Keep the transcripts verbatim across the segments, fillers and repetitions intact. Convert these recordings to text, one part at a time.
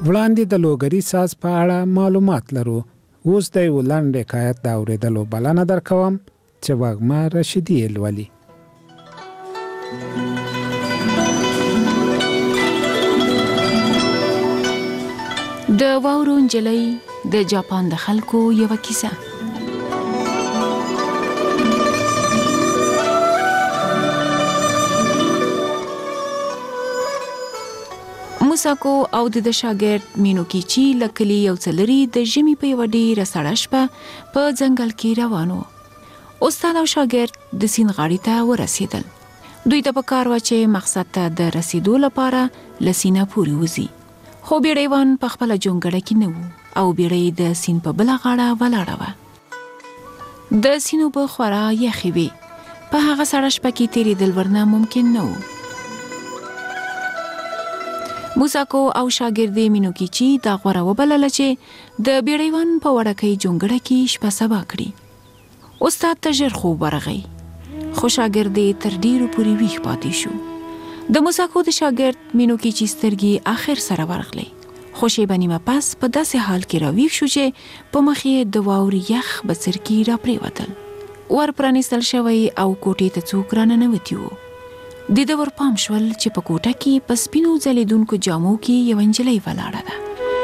وړاندې د لوګري ساز په اړه معلومات لرو. اوس د یو لنډ حکایت د اورېدلو بلنه درکوم چې وږمه رشیدي یې لولي. د واورو نجلۍ د جاپان د خلکو یوه کیسه. موساکو او د شاګرد مینوکیچی له کلي یو څه لرې د ژمي په یوه ډېره سړه شپه په ځنګل کې روان وو. استاد او شاګرد د سیند غاړې ته ورسېدل. دوی ته پکار وه چې مقصد ته د رسېدو لپاره له سینده پورې وځي. خو بیړیوان په خپله جونګړه کې نه وو او بیړۍ د سیند په بله غاړه ولاړه وه. د سیند اوبه خورا یخې وې. په هغه سړه شپه کې تېرېدل ورنه ممکن نه وو. موساکو او شاګرد مینوکیچی دا غوره وبلله چې د بیړیوان په وړکۍ جونګړه کې شپه سبا کړي. استاد ته ژر خوب ورغی خو شاګرد تر ډېرو پورې ویښ پاتې شو. د موساکو د شاګرد مینوکیچی سترګې آخر سره ورغلې خو شیبه نیمه پس په داسې حال کې راویښ شو چې په مخ یې د واورې یخ بڅرکي راپرېوتل. ور پرانیستل شوی او کوټې ته څوک راننوتي وو. د ده ور پام شول چې په کوټه کې په سپینو ځلېدونکو جامو کې یوه نجلۍ ولاړه ده.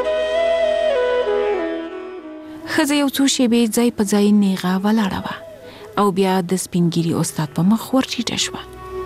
ښځه یو څو شېبې ځای په ځای نیغه ولاړه وه او بیا د سپین ږیري استاد په مخ ور ټیټه شوه.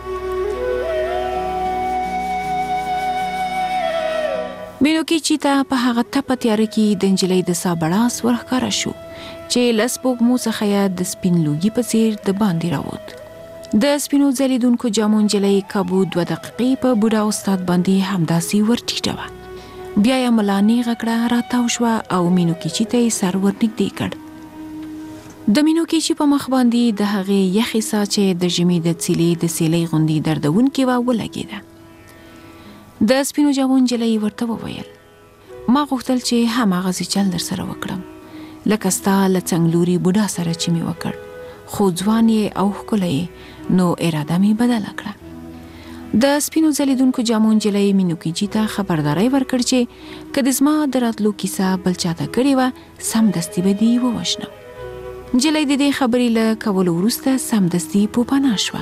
مینوکیچی ته په هغه تپه تیاره کې د نجلۍ د ساه بړاس ورښکاره شو چې له سپوږمو څخه یې د سپین لوګي په څېر د باندې راووت. د سپینو ځلېدونکو جامو نجلۍ کابو دوه دقیقې په بوډا استاد باندې همداسې ور ټیټه وه. بیا یې ملا نیغه کړه راتاو شوه او مینوکیچي ته یې سر ور نږدې کړ. د مینوکیچي په مخ باندې د هغې یخې ساه چې د ژمي د څیلې د سیلۍ غوندې دردونکې وه ولګېده. د سپینو جامو نجلۍ ورته وویل ما غوښتل چې هماغسې چل در سره وکړم لکه ستا له څنګلوري بوډا سره چې مې وکړ، خو ځوان یې او ښکلی یې نو اراده مې بدله کړه. د سپینو ځلېدونکو جامو نجلۍ مینوکیچي ته خبرداری ورکړ چې که د زما د راتلو کیسه بل چاته کړې وه سمدستي به دې ووژنم. نجلۍ د دې خبرې له کولو وروسته سمدستي پوپناه شوه.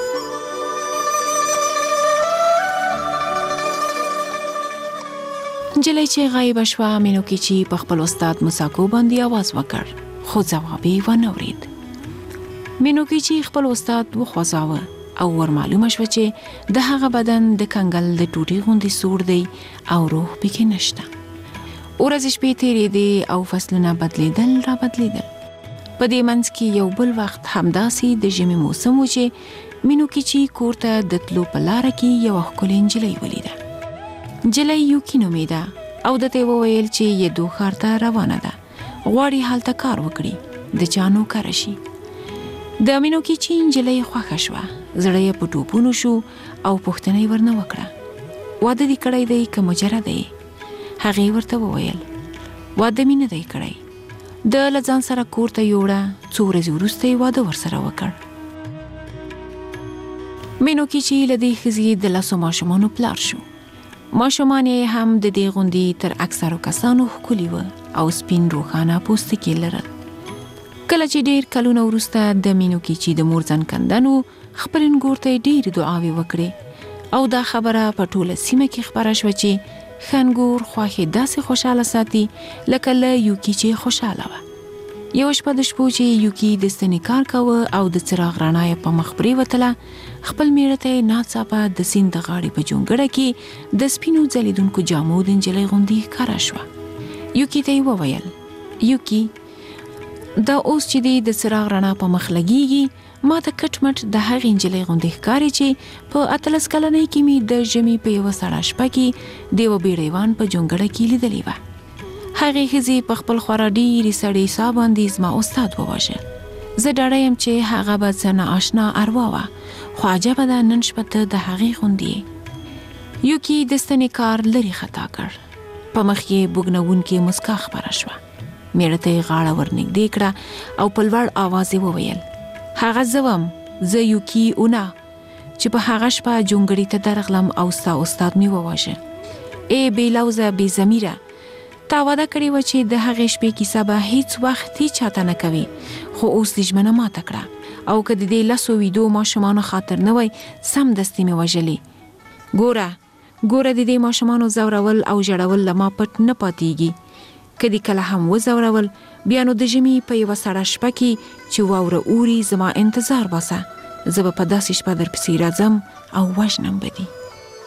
نجلۍ چې غایبه شوه مینوکیچي په خپل استاد موساکو باندې آواز وکړ خو ځواب یې ونه اورېد. مینوکیچي خپل استاد وخوځاوه او ور معلومه شوه چې د هغه بدن د کنګل د ټوټې غوندې سوړ دی او روح پکې نشته. ورځې شپې تېرېدې او فصلونه بدلېدل را بدلېدل. په دې منځ کې یو بل وخت همداسې د ژمي موسم و چې مینوکیچي کور ته د تلو په لاره کې یوه ښکلې نجلۍ ولیده. نجلۍ یوکي نومېده او دته یې وویل چې یدو ښار ته روانه ده، غواړي هلته کار وکړي، د چا نوکره شي. د مینوکیچي نجلۍ خوښه شوه، زړه یې په ټوپونو شو او پوښتنه یې ورنه وکړه واده دې کړی دی که مجرد دی؟ هغې ورته وویل واده مې نه دی کړی. د له ځان سره کور ته یوړه، څو ورځې وروسته یې واده ورسره وکړ. مینوکیچي له دې ښځې د لسو ماشومانو پلار شو. ماشومان یې هم د دې غوندې تر اکثرو کسانو ښکلي وه او سپین روښانه پوستکي لرل. کله چې ډېر کلونه وروسته د مینوکیچي د مور ځنکندنو خپل انګور ته ډېرې دعاوې وکړې او دا خبره په ټوله سیمه کې خپره شوه چې ښه انګور خواښې داسې خوشحاله ساتي لکه له یوکي چې خوشحاله وه. یوه شپه د شپو چې یوکي د ستنې کار کوه او د څراغ رڼا یې په مخ پرېوتله، خپل میړه ته یې ناڅاپه د سیند د غاړې په جونګړه کې د سپینو ځلېدونکو جامو د نجلۍ غوندې ښکاره شوه. یوکي ته یې وویل یوکي دا اوس چې دی د څراغ رڼا په مخ لګیږي ما ته کټ مټ د هغې نجلۍ غوندې ښکاري چې په اتلس کلنۍ کې مې د ژمي په یوه سړه شپه کې د یوه بیړیوان په جونګړه کې لیدلې وه. هغې ښځې په خپل خورا ډېرې سړې ساه باندې زما استاد وواژه. زه ډاډه یم چې هغه به څه نااشنا اروا وه، خو عجبه ده نن شپه ته د هغې غوندې یې. یوکي د ستنې کار لرې خطا کړ، په مخ یې بوږنوونکې مسکا خپره شوه. میړه ته یې غاړه ورنږدې کړه او په لوړ آواز یې وویل هغه زه وم، زه یوکي اونا چې په هغه شپه جونګړې ته درغلم او ستا استاد مې وواژه. ای بې لوزه بې ضمیره، تا وعده کړې وه چې د هغې شپې کیسه به هیڅ وخت هیڅ چاته نه کوي، خو اوس دې ژمنه ماته کړه او که د دې لسو ویدو ماشومانو خاطر نه وای سمدستي مې وژلې. ګوره ګوره د دې ماشومانو زورول او ژړول له ما پټ نه پاتېږي. که دې کله هم وزورول بیا نو د ژمي په یوه سړه شپه کې چې واوره اوري زما انتظار باسه، زه به په داسې شپه در پسې راځم او وژنم به دې.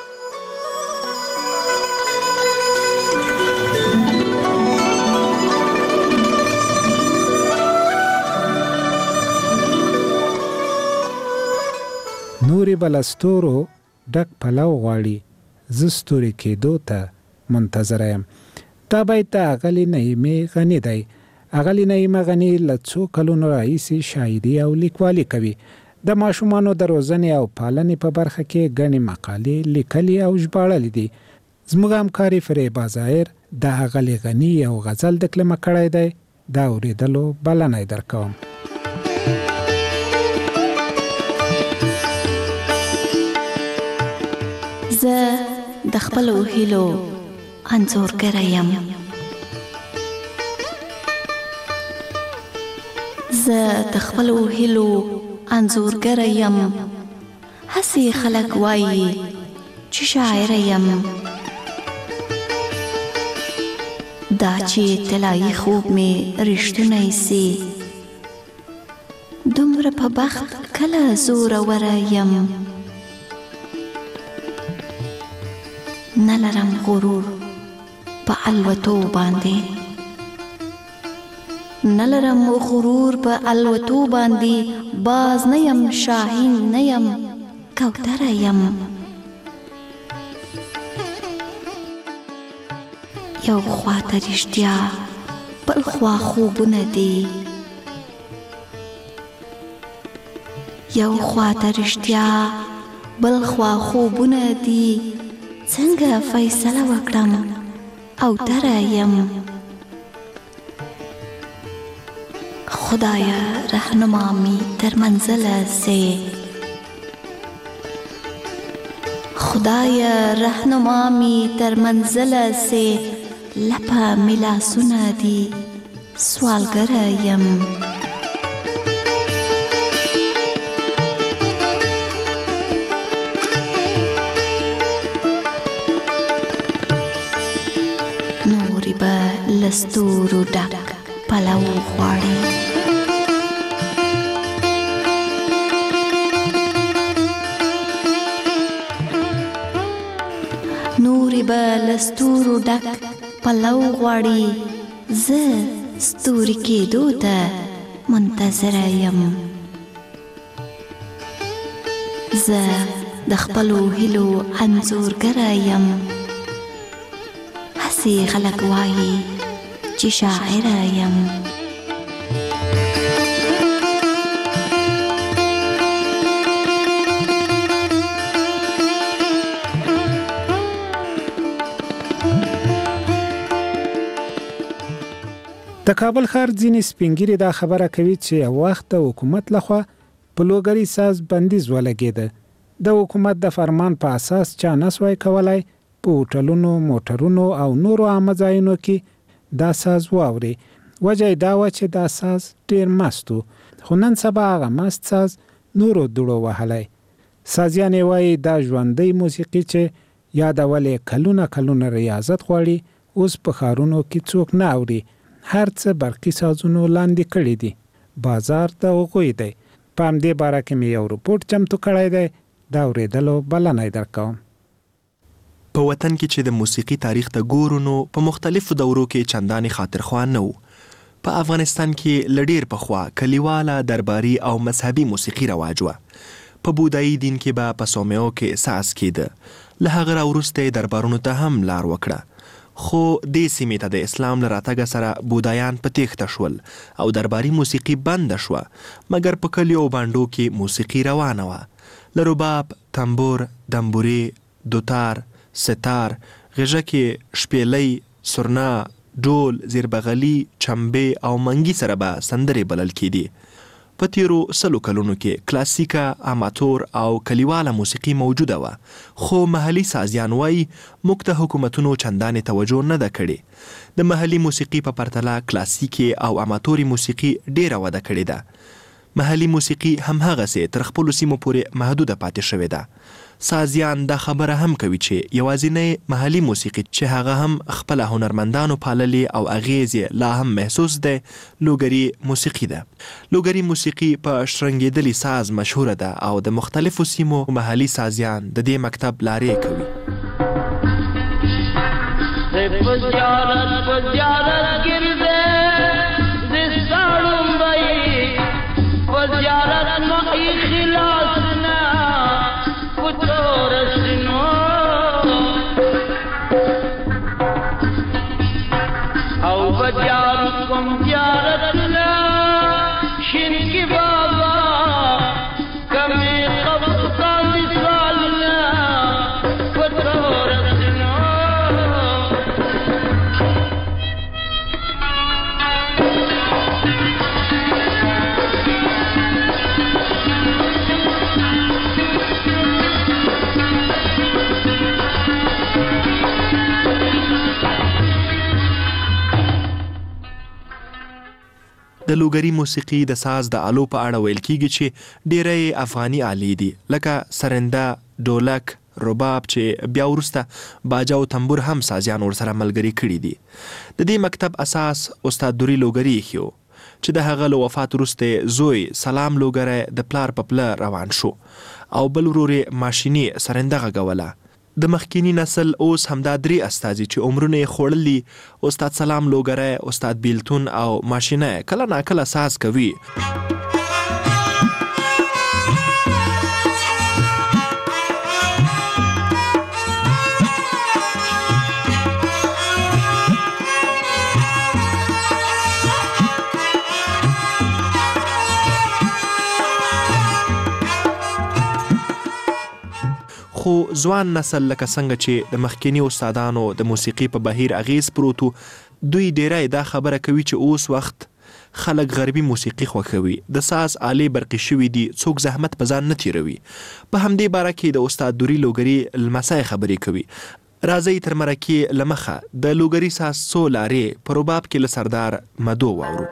نورې به له ستورو ډک پلو غواړي، زه ستوري کېدو ته منتظره یم. دا بیت د اغلې نعیمې غني دی. اغلې نعیمه غني له څو کلونو راهیسې شاعري او لیکوالي کوي. د ماشومانو د روزنې او پالنې په برخه کې ګڼې مقالې لیکلي او ژباړلې دي. زموږ همکاري فریبا ظاهر د اغلې غني یو غزل دکلمه کړی دی، دا اورېدلو بلنه درکوم. زه د خپلو هیلو انځورګره یم، زه د خپلو هیلو انځورګره یم، هسې خلک وایي چې شاعره یم. دا چې طلایي خوب مې رښتونی سي، دومره په بخت کله زوروره یم. نلرم غرور په الوتو باندې، نلرم غرور په الوتو باندې، باز نه یم شاهین نه یم کوتره یم. یو خواته رښتیا بل خوا خوبونه دي، یو خواته رښتیا بل خوا خوبونه دي، څنګه فیصله وکړم او تره یم. خدایا رهنما می تر منزله سي، خدایا رهنما می تر منزله سي، لپه می لاسونه دي سوالګره یم. لستورو ډک پلو غواړي، نورې به لستورو ډک پلو غواړي، زه ستوري کېدو ته منتظره یم. زه د خپلو هیلو انځورګره یم، هسې خلک وایي چې شاعره یم. د کابل ښار ځینې سپینګیري دا خبره کوي چې یو وخت د حکومت لخوا په لوګري ساز بندیز ولګېده. د حکومت د فرمان په اساس چا نسوای کولای په هوټلونو، موټرونو او نورو عامه ځایونو کې دا ساز واوري. وجه دا و چې دا ساز ډیر مست و، خو نن سبا هغه مست ساز نورو دوړو وهلی. سازیانې وایي دا ژوندۍ موسیقي چې یادولې کلونه کلونه ریاضت غواړي، اوس په ښارونو کې څوک نه اوري. هر څه برقي سازونو لاندې کړي دي. بازار د هغوی دی. په همدې باره کې مې یو رپورټ چمتو کړی دی، دا اورېدلو بلنه درکوم. په وطن کې چې د موسیقي تاریخ ته ګورو نو په مختلفو دورو کې چندانې خاطرخوا نه و. په افغانستان کې له ډېر پخوا کلیواله، درباري او مذهبي موسیقي رواج وه. په بودایي دین کې به په صومعو کې ساز کېده. له هغه راوروسته یې دربارونو ته هم لار وکړه. خو دې سیمې ته د اسلام له راتګه سره بودایان په تېښته شول او درباري موسیقي بنده شوه، مګر په کلیو او بانډو کې موسیقي روانه وه. له رباب، تنبور، دمبورې، دوتار، ستار، غږکې، شپېلۍ، سرنا، ډول، زیربغلي، چمبې او منګي سره به سندرې بلل کېدې. په تیرو سلو کلونو کې کلاسیکه، اماتور او کلیواله موسیقي موجوده وه، خو محلي سازیان وایي موږ ته حکومتونو چندانې توجه نه ده کړې. د محلي موسیقي په پرتله کلاسیکي او اماتوري موسیقي ډیره وده کړې ده. محلي موسیقي همهغسې تر خپلو سیمو پورې محدوده پاتې شوې ده. سازیان دا خبره هم کوي چې یوازینی محلي موسیقي چې هغه هم خپله هنرمندانو پاللې او اغیز یې لا هم محسوس دی لوګري موسیقي ده. لوګري موسیقي په شرنګېدلي ساز مشهوره ده او د مختلفو سیمو محلي سازیان د دې مکتب لارې کوي. د لوګري موسیقي د ساز د آلو په اړه ویل کیږي چې ډیری افغاني آلې دي، لکه سرنده، ډولک، رباب چې بیا وروسته باجا او تنبور هم سازیان ورسره ملګري کړي دي. د دې مکتب اساس استاد دوري لوګري ایښی چې د هغه له وفات وروسته زوی سلام لوګری د پلار په پله روان شو او بل ورور یې ماشیني سرنده غږوله. د مخکینی نسل اوس همدا درې استازي چې عمرونه یې خوړلي، استاد سلام لوګری، استاد بیلتون او ماشینه کله ناکله ساز کوي. خو ځوان نسل لکه څنګه چې د مخکینی استادانو د موسیقي په بهیر اغیز پروتو، دوی ډیری دا خبره کوي چې اوس وخت خلک غربي موسیقي خوښوي. د ساز آلې برقي شوي دي، څوک زحمت په ځان نه تیروي. په همدې باره کې د استاد دوري لوګري لمسی خبرې کوي. راځئ تر مرکې له مخه د لوګري ساز څو لارې په رباب کې له سردار مدو واورو.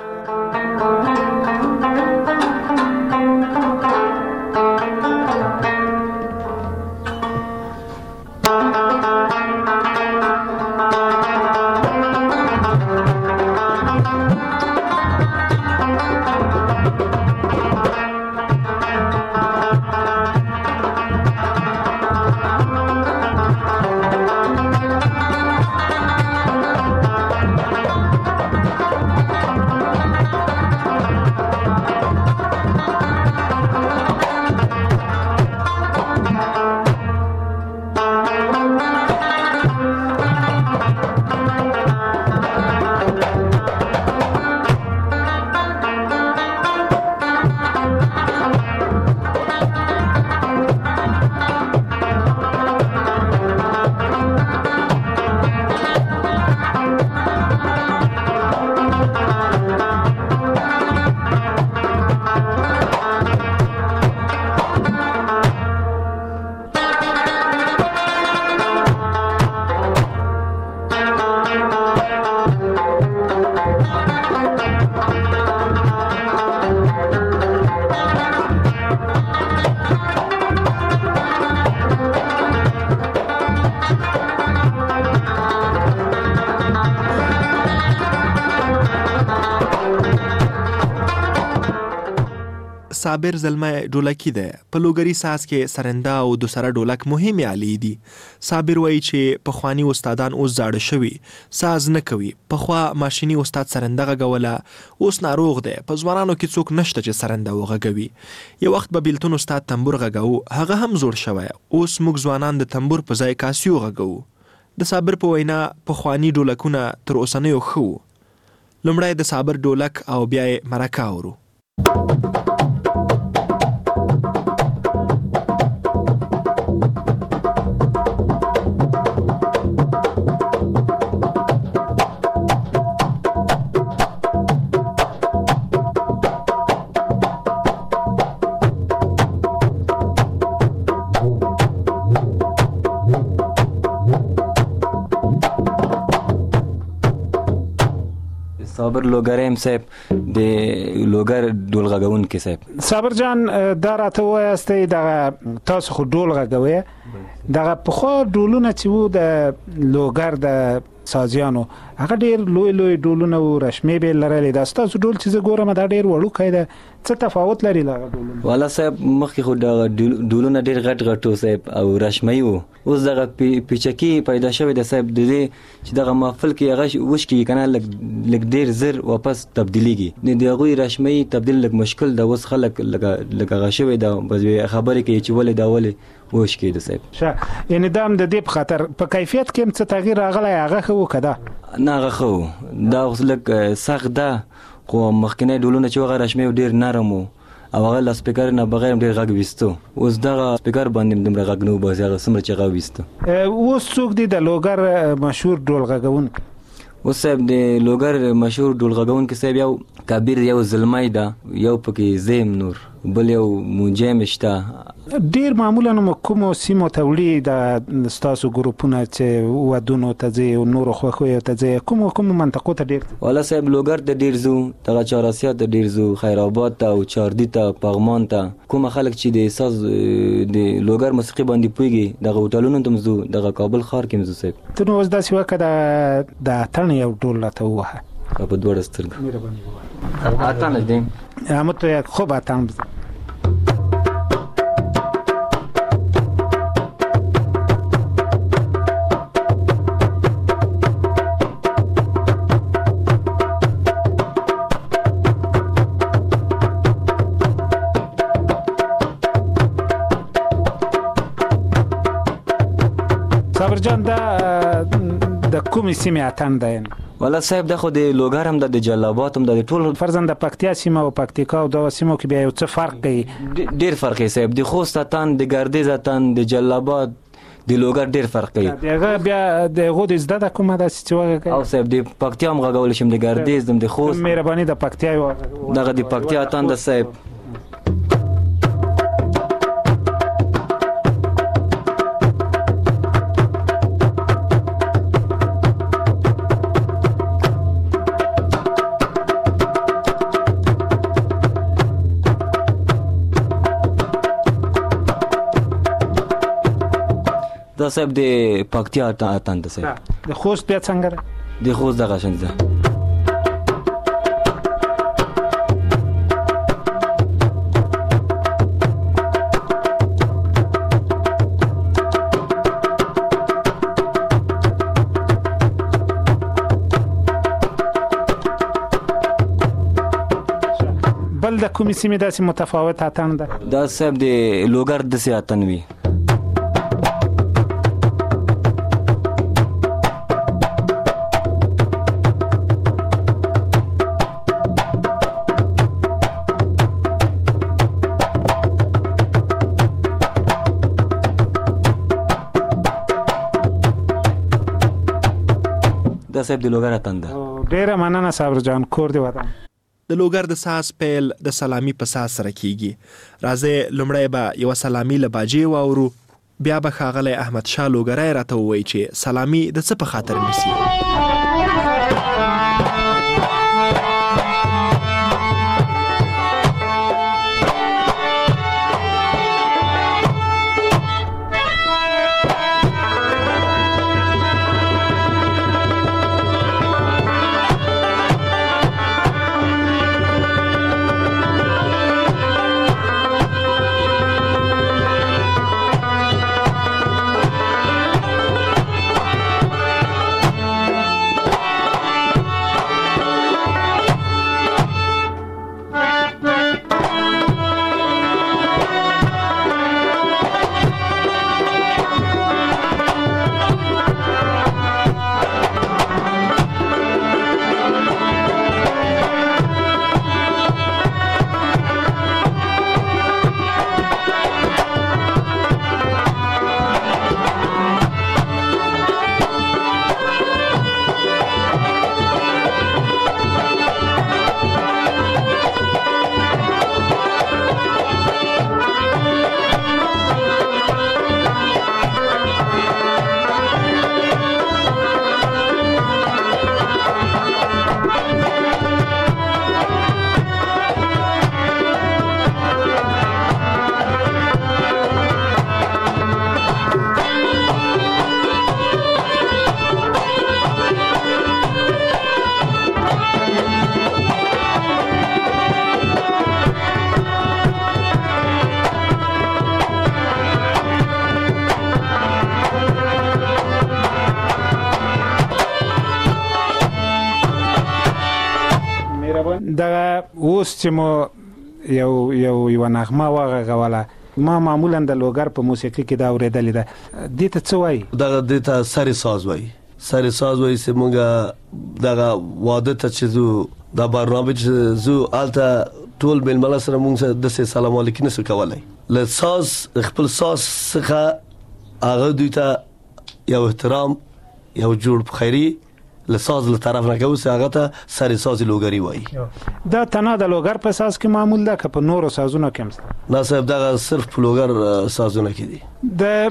صابر زلمه ډولکی ده. په لوګري ساز کې سرنده او دوسره ډولک مهمې آلې دي. صابر وایي چې پخواني استادان اوس زاړه شوي، ساز نه کوي. پخوا ماشیني استاد سرنده غږوله، اوس ناروغ دی. په ځوانانو کې څوک نشته چې سرنده وغږوي. یو وخت به بیلتون استاد تنبور غږاوه، هغه هم زوړ شوی. اوس موږ ځوانان د تنبور په ځای کاسیو غږوو. د صابر په وینا پخواني ډولکونه تر اوسنیو ښه وو. لومړی د صابر ډولک او بیا یې مرکه اورو. صابر لوګر هم صاحب د لوګر ډول غږونکي صاحب. صابر جان دا راته وایاستئ دغه تاسو خو ډول غږوئ دغه پخوا ډولونه چې وو د لوګر د سازیانو هغه ډیر لوی لوی ډولونه او رشمې به لرلې دا ستاسو ډول چې زه ګورم دا ډیر وړوکی ده څه تفاوت لري دا ډولونه؟ والا صاحب مخکې خو دا ډولونه ډیر غټ غټ وو صاحب او رشمي وو. اوس دغه پیچکي پیدا شوی د صاحب د دې چې دغه محفل کې هغه وشکي کنه لګ ډیر زر واپس تبدیلیږي د هغوی رشمي تبدیل لګ مشکل د اوس خلک لګ هغه شوی دا خبرې کوي چې ولې دا ولې وشکي د صاحب شه یعنی دا هم د دې په خاطر په کیفیت کې هم څه تغییر راغلی هغه ښه وکړه نه هغه ښه دا اوس لږ سخت ده خو مخکینی ډولونه چې هغه رشمي ډیر نرم وو او هغه له سپیکر نه بغیر ډیر غږ ویستو. اوس دغه سپیکر باندې دومره غږ نه وباسي هغه څومره چې غږ ویستو. اوس څوک دی د لوګر مشهور ډول غږونکی؟ اوس صاحب د لوګر مشهور ډول غږونکی صاحب یو کبیر یو زلمی ده یو پکې زیم نور بل یو منجم شته. ډیر معمولا کومو سیمو ته وړي د ستاسو ګروپونه چې ودونو ته ځي او نورو خوښیو ته ځي کومو کومو منطقو ته ډیر؟ والا صاحب لوګر ته ډیر ځو دغه چهاراسیا ته ډیر ځو خیر آباد ته او چاردي ته پغمان ته کوم خلک چې د ساز د لوګر موسیقي باندې پوهیږي دغه هوټلونو ته ځو دغه کابل ښار کې ځو صاحب. ته نو اوس داسې وکړه د اتڼ یو ډول راته ووهه په دوړ سترګ اتڼ دی همه تو یک خوب اتڼ بزن. صابر جان دا د کومې سیمې اتڼ دی؟ والا صاحب دا خو د لوګر هم د جلابات هم د ټول فرضاً د پکتیا سیمه او پکتیکا او دغه سیمو کې بیا یو څه فرق کوي؟ ډیر فرق یې صاحب د خوست اتڼ د ګردیز اتڼ د جلابات د لوګر ډیر فرق کوي. دغه بیا د هغو د زده ده کومه داسې چې وغږوي؟ او صاحب د پکتیا هم غږولی شم د ګردیز د خوست مهرباني د پکتیا دغه د پکتیا اتڼ د صاحب دا صاحب د پکتیا اتڼ ده صاحب. د خوست بیا څنګه ده؟ د خوست دغه شان ده. بل د کومې سیمې داسې متفاوت اتڼ ده؟ دا صاحب د لوګر داسې اتڼ وي. دا صاحب د لوګر اتڼ ده. ډیره مننه صابر جان کور دی ودان. د لوګر د ساز پیل د سلامي په ساز سره کیږي. راځي لومړی به یو سلامي له باجې واورو بیا به ښاغلی احمد شاه لوګری راته ووایي چې سلامي د څه په خاطر نیسي. دغه اوس چې مو یو یو یو نغمه وغږوله ما معمولا د لوګر په موسیقي کې دا اورېدلې ده دې ته څه وایي؟ دغه دې ته سر ساز وایي سر ساز وایي چې موږ دغه واده ته چې زو دا برنامه چې زو هلته ټول میلمانه سره موږ داسې سلام علیکم نشو کولی له ساز خپل ساز څخه هغه دوی ته یو احترام یو جوړ خیري له ساز له طرف نه کوي هغه ته سر ساز لوګری وایي دا تنه د لوګر په ساز کې معمول ده که په نورو سازونو کې هم نه صاحب دغه صرف په لوګر سازونه کې دي د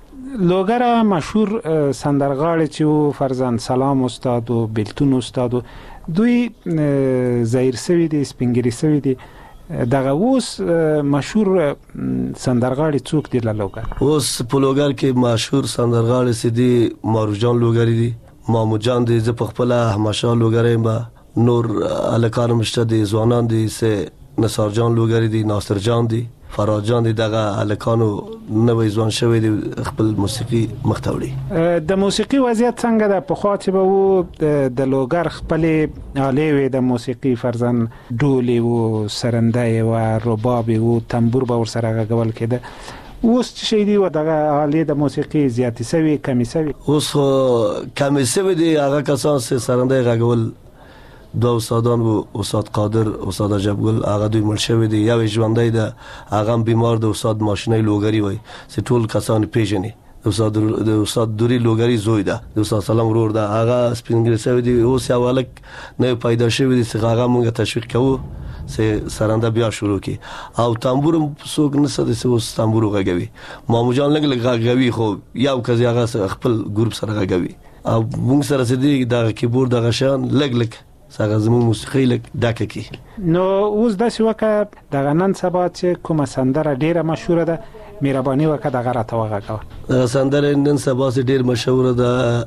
لوګر مشهور سندرغاړي چې فرزند سلام استاد او بلتون استاد دوی ظاهر سوي دي سپینګری سوي دي دغه اوس مشهور سندرغاړي څوک دي له لوګر اوس په لوګر کې مشهور سندرغاړي سدي ماروجان لوګری دي مامو جان دي ز په خپل همشا لوګری ما نور الکان مشته دي ځوانان دي سه نصار جان لوګری دي ناصر جان دي فراد جان دي دغه الکانو نوې ځوان شوی دي خپل موسیقي مختوړي د موسیقي وضعیت څنګه ده په خاطر به وو د لوګر خپل آلې وي د موسیقي فرزن ډولي او سرندای او رباب او تنبور به ور سره غول کېده اوس چې شي دی و دغه آلې د موسیقي زیاتې سوي کمی سوي اوس کمی سوي دي هغه کسان چې سرندای غول دو استادان و استاد قادر استاد عجبگل هغه دوی مړ شوی دي یو ژوندۍ ده هغه بیمار د استاد ماشینای لوګری وای چې ټول کسان پیژني د استاد د استاد دوری لوګری زوی ده د استاد سلام ورور ده هغه سپینګری شوی دي اوس یو الک نه پیدا شوی دي چې هغه موږ تشویق کوو چې سرنده بیا شروع کی او تنبور څوک نه سده چې اوس تنبور غږوي مامو جان لګ لګ غږوي خو یو کزي هغه خپل ګروپ سره غږوي او موږ سره سدي د کیبورډ د غشان لګ لګ څنګه زموږ موسیقي لک ډکه کی نو اوس د شوکه د نن سبا چې کومه سندره ډیره مشهوره ده مهرباني وکړه د غره توغه سندره نن سبا ډیره مشهوره ده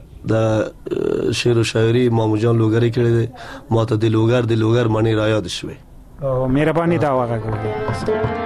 د شعر او شاعري مامو جان لوګری کړی دی ماته د لوګر د لوګر معنی را یاد شوه او مهرباني دا وغه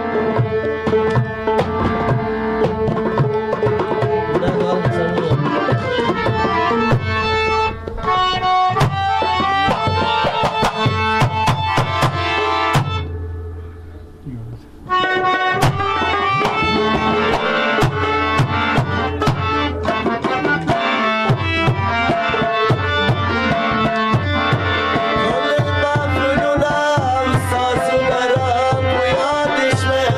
سازونه را په یاد شوه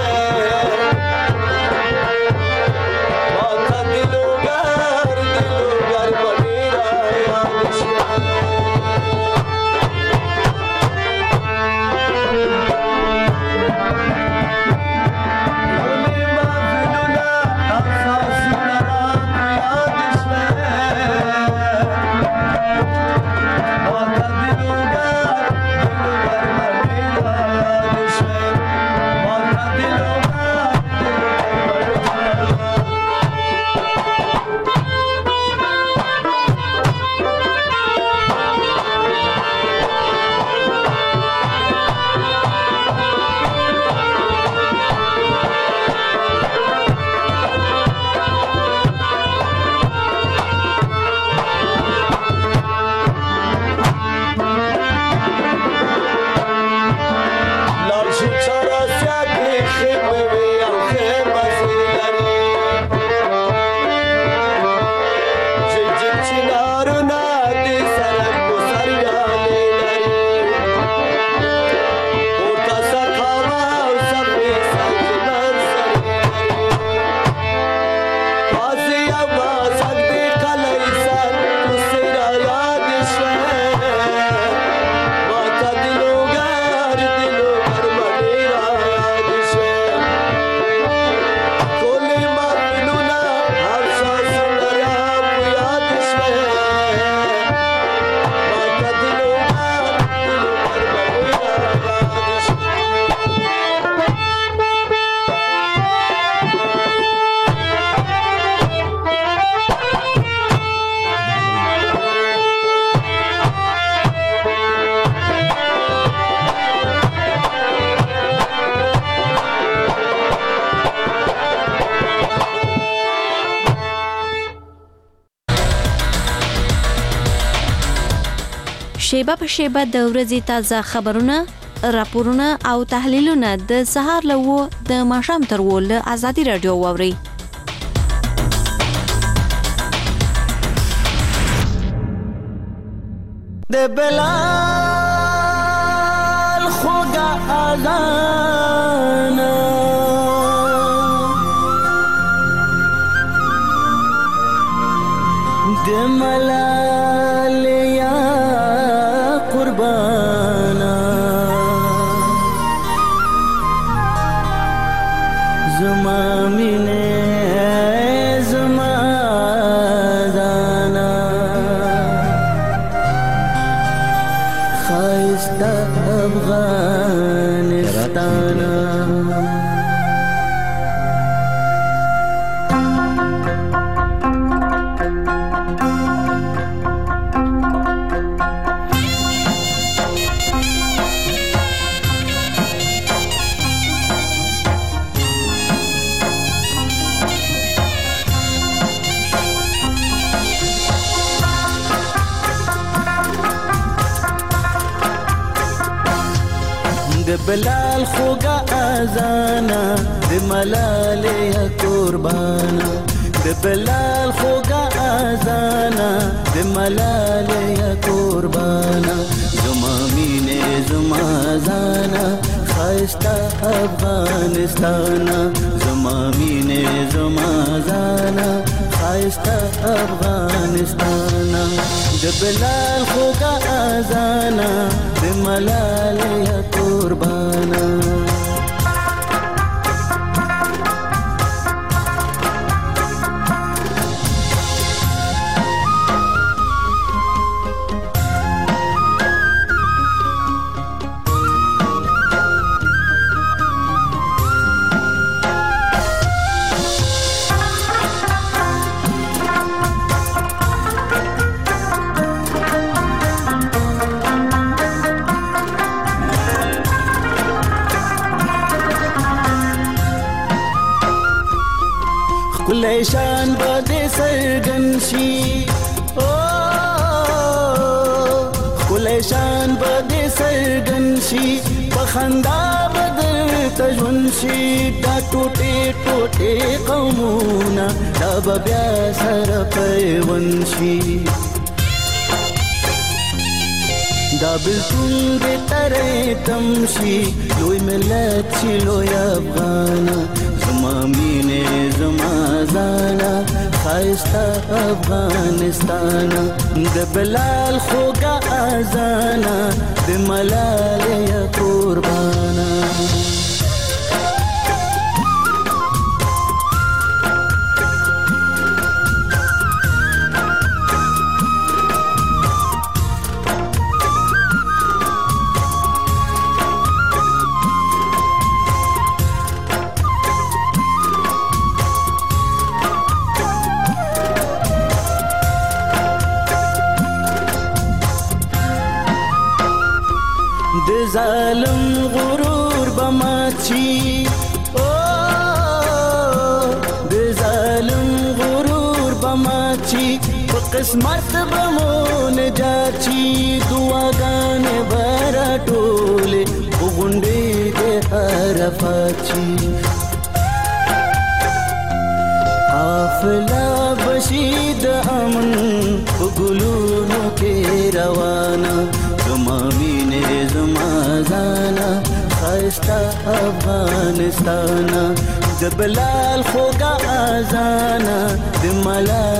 شیبه په شیبه د ورځې تازه خبرونه، راپورونه او تحلیلونه د سهار له و د ماښام تر و له ازادي راډیو واورئ. د بلال خوږه اذان د ملال یا قربانا زما مینه زما زانا خایسته افغانستانا د بلال خوږه اذانا د ملال یا قربانا د بلال خوږه اذانا د ملال یا قربانا زما مینه زما زانا خایسته افغانستانا زما مینه زما زانا خایسته افغانستانا د بلال خوږه اذانا د ملال یا قربانا لیشان بده سرگن شي او لیشان بده سرگن شي بخندا بدر تجون شي دا ټوټه ټوټه قومونه دا بیا سره پیون شي دا بلتون دې ترې تمشي لوی ملت شي لوی افغانا زما مینه زما زانا خایسته افغانستانا د بلال خوږه اذانا د ملال یا قربانا د ظالم غرور بماچی او د ظالم غرور بماچی په قسمت بمون جاچی دعاګانې برا ټوله غونډې د عرفاچی حافظه بشید امن ګلونو کې روانه زما مینه زما زانا خایسته افغانستانا د بلال خوږه اذانا د ملال